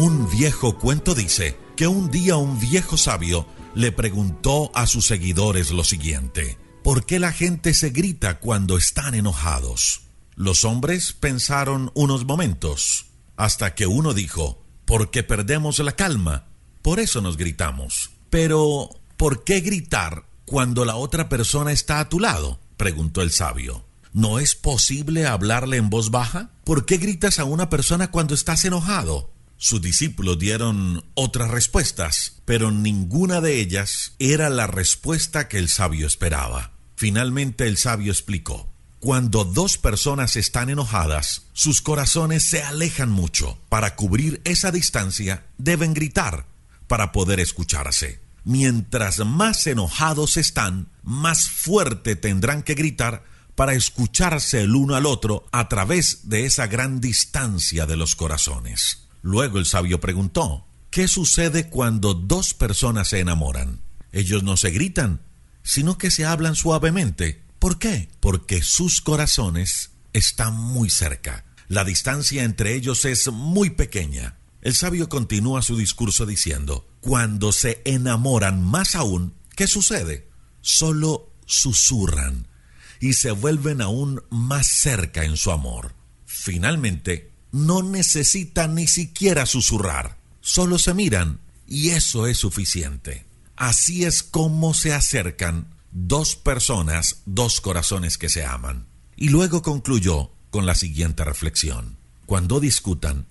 Un viejo cuento dice que un día un viejo sabio le preguntó a sus seguidores lo siguiente: ¿por qué la gente se grita cuando están enojados? Los hombres pensaron unos momentos, hasta que uno dijo: porque perdemos la calma, por eso nos gritamos. Pero, ¿por qué gritar cuando la otra persona está a tu lado?, preguntó el sabio. ¿No es posible hablarle en voz baja? ¿Por qué gritas a una persona cuando estás enojado? Sus discípulos dieron otras respuestas, pero ninguna de ellas era la respuesta que el sabio esperaba. Finalmente el sabio explicó: cuando dos personas están enojadas, sus corazones se alejan mucho. Para cubrir esa distancia, deben gritar para poder escucharse. Mientras más enojados están, más fuerte tendrán que gritar para escucharse el uno al otro a través de esa gran distancia de los corazones. Luego el sabio preguntó: ¿qué sucede cuando dos personas se enamoran? Ellos no se gritan, sino que se hablan suavemente. ¿Por qué? Porque sus corazones están muy cerca. La distancia entre ellos es muy pequeña. El sabio continúa su discurso diciendo: cuando se enamoran más aún, ¿qué sucede? Solo susurran y se vuelven aún más cerca en su amor. Finalmente, no necesitan ni siquiera susurrar, solo se miran y eso es suficiente. Así es como se acercan dos personas, dos corazones que se aman. Y luego concluyó con la siguiente reflexión: cuando discutan,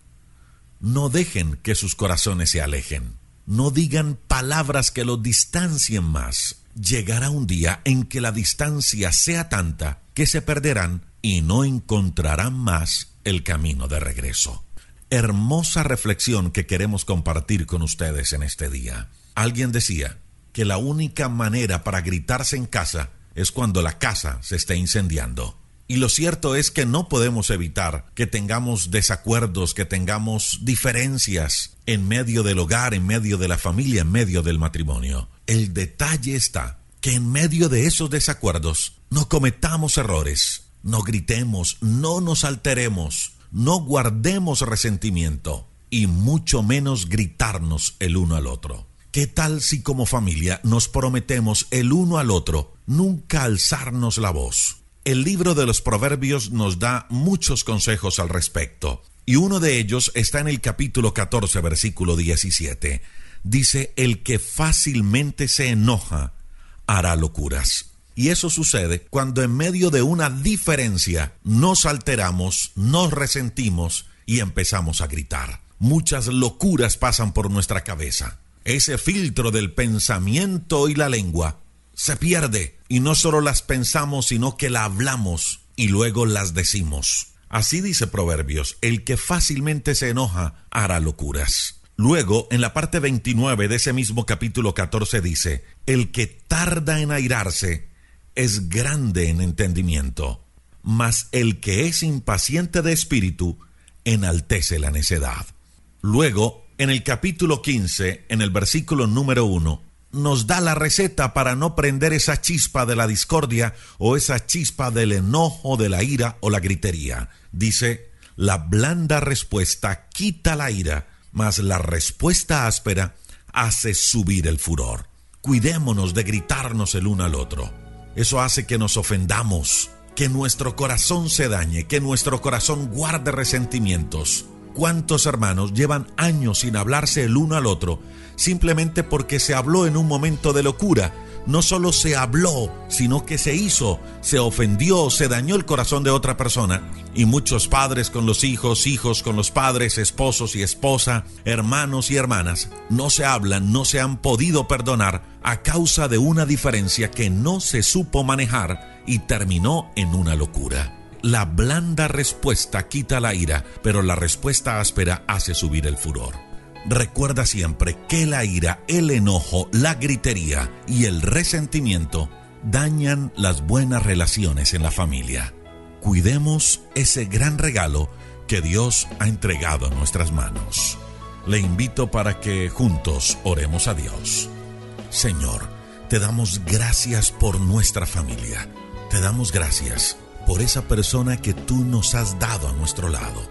no dejen que sus corazones se alejen. No digan palabras que los distancien más. Llegará un día en que la distancia sea tanta que se perderán y no encontrarán más el camino de regreso. Hermosa reflexión que queremos compartir con ustedes en este día. Alguien decía que la única manera para gritarse en casa es cuando la casa se esté incendiando. Y lo cierto es que no podemos evitar que tengamos desacuerdos, que tengamos diferencias en medio del hogar, en medio de la familia, en medio del matrimonio. El detalle está que en medio de esos desacuerdos no cometamos errores, no gritemos, no nos alteremos, no guardemos resentimiento y mucho menos gritarnos el uno al otro. ¿Qué tal si como familia nos prometemos el uno al otro nunca alzarnos la voz? El libro de los Proverbios nos da muchos consejos al respecto, y uno de ellos está en el capítulo 14, versículo 17. Dice: el que fácilmente se enoja hará locuras. Y eso sucede cuando en medio de una diferencia nos alteramos, nos resentimos y empezamos a gritar. Muchas locuras pasan por nuestra cabeza. Ese filtro del pensamiento y la lengua se pierde, y no solo las pensamos, sino que la hablamos y luego las decimos. Así dice Proverbios: el que fácilmente se enoja hará locuras. Luego, en la parte 29 de ese mismo capítulo 14 dice: el que tarda en airarse es grande en entendimiento, mas el que es impaciente de espíritu enaltece la necedad. Luego, en el capítulo 15, en el versículo número 1, nos da la receta para no prender esa chispa de la discordia o esa chispa del enojo, de la ira o la gritería. Dice: la blanda respuesta quita la ira, mas la respuesta áspera hace subir el furor. Cuidémonos de gritarnos el uno al otro. Eso hace que nos ofendamos, que nuestro corazón se dañe, que nuestro corazón guarde resentimientos. ¿Cuántos hermanos llevan años sin hablarse el uno al otro simplemente porque se habló en un momento de locura? No solo se habló, sino que se hizo, se ofendió, se dañó el corazón de otra persona. Y muchos padres con los hijos, hijos con los padres, esposos y esposa, hermanos y hermanas, no se hablan, no se han podido perdonar a causa de una diferencia que no se supo manejar y terminó en una locura. La blanda respuesta quita la ira, pero la respuesta áspera hace subir el furor. Recuerda siempre que la ira, el enojo, la gritería y el resentimiento dañan las buenas relaciones en la familia. Cuidemos ese gran regalo que Dios ha entregado en nuestras manos. Le invito para que juntos oremos a Dios. Señor, te damos gracias por nuestra familia. Te damos gracias por esa persona que tú nos has dado a nuestro lado.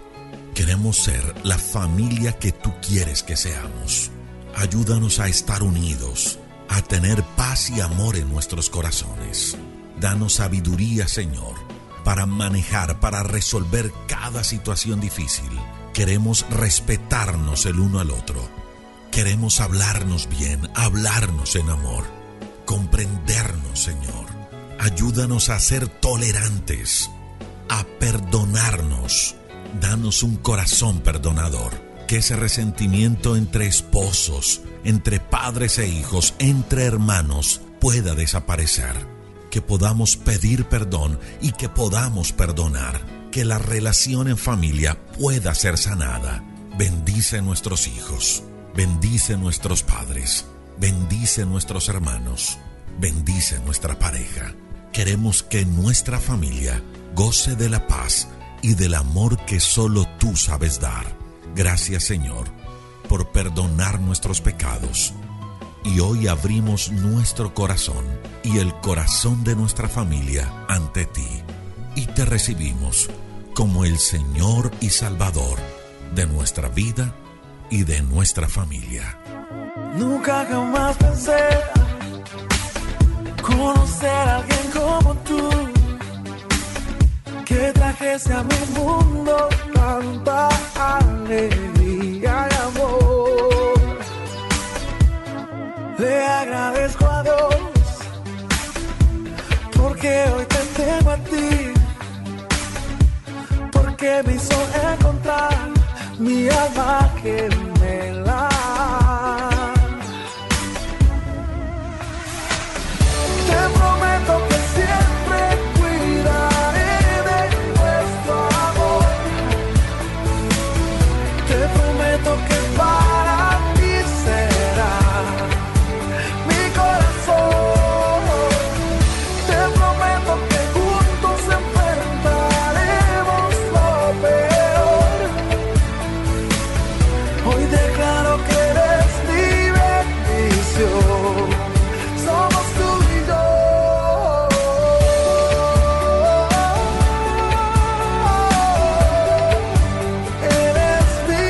Queremos ser la familia que tú quieres que seamos. Ayúdanos a estar unidos, a tener paz y amor en nuestros corazones. Danos sabiduría, Señor, para manejar, para resolver cada situación difícil. Queremos respetarnos el uno al otro. Queremos hablarnos bien, hablarnos en amor, comprendernos, Señor. Ayúdanos a ser tolerantes, a perdonarnos. Danos un corazón perdonador. Que ese resentimiento entre esposos, entre padres e hijos, entre hermanos, pueda desaparecer. Que podamos pedir perdón y que podamos perdonar. Que la relación en familia pueda ser sanada. Bendice nuestros hijos. Bendice nuestros padres. Bendice nuestros hermanos. Bendice nuestra pareja. Queremos que nuestra familia goce de la paz y del amor que solo tú sabes dar. Gracias, Señor, por perdonar nuestros pecados. Y hoy abrimos nuestro corazón y el corazón de nuestra familia ante ti. Y te recibimos como el Señor y Salvador de nuestra vida y de nuestra familia. Nunca jamás pensé conocer a alguien como tú, que trajese a mi mundo tanta alegría y amor. Le agradezco a Dios porque hoy te tengo a ti, porque me hizo encontrar mi alma gemela. Te prometo que siempre cuidaré de nuestro amor. Te prometo que para ti será mi corazón. Te prometo que juntos enfrentaremos lo peor. Hoy declaro que eres mi bendición. Somos tú y yo. Eres mi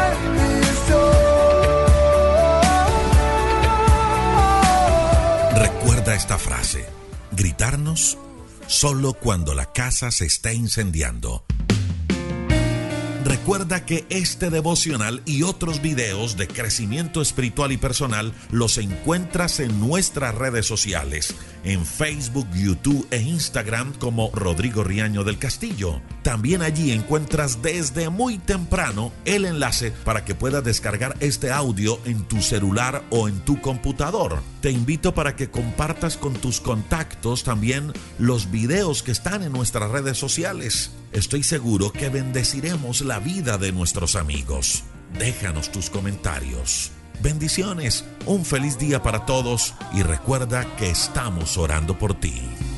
bendición. Recuerda esta frase: gritarnos solo cuando la casa se esté incendiando. Recuerda que este devocional y otros videos de crecimiento espiritual y personal los encuentras en nuestras redes sociales, en Facebook, YouTube e Instagram como Rodrigo Riaño del Castillo. También allí encuentras desde muy temprano el enlace para que puedas descargar este audio en tu celular o en tu computador. Te invito para que compartas con tus contactos también los videos que están en nuestras redes sociales. Estoy seguro que bendeciremos la vida de nuestros amigos. Déjanos tus comentarios. Bendiciones, un feliz día para todos y recuerda que estamos orando por ti.